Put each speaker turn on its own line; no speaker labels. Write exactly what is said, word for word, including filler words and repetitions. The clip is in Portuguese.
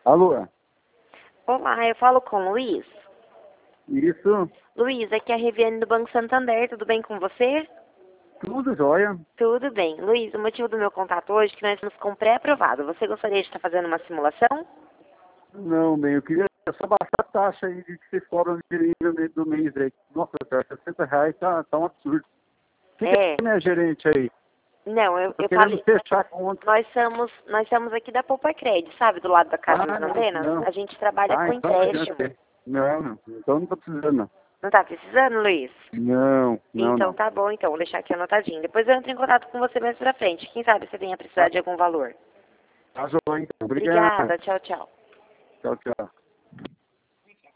Alô?
Olá, eu falo com o Luiz.
Isso,
Luiz, aqui é a Reviane do Banco Santander, tudo bem com você?
tudo jóia.
Tudo bem. Luiz, o motivo do meu contato hoje é que nós estamos com pré-aprovado. Você gostaria de estar fazendo uma simulação?
Não, bem, eu queria só baixar a taxa aí de que vocês cobram de nível do mês aí. Nossa, cara, sessenta reais tá, tá um absurdo. Quem que
É.
é minha gerente aí?
Não, eu,
Tô
eu
querendo
falei...
fechar a conta.
Nós somos, nós estamos aqui da Poupa Cred, sabe? Do lado da Casa
Ah,
das
não,
Antenas.
não.
A gente trabalha
Ah,
com
então não
empréstimo.
adianta. Não, não. Então não tô precisando, não.
Não tá precisando, Luiz?
Não, não,
Então
não.
tá bom, então. Vou deixar aqui anotadinho. Depois eu entro em contato com você mais pra frente. Quem sabe você venha precisar
Tá,
de algum valor.
tá jóia, então. Obrigado.
Obrigada. Tchau, tchau.
Tchau, tchau.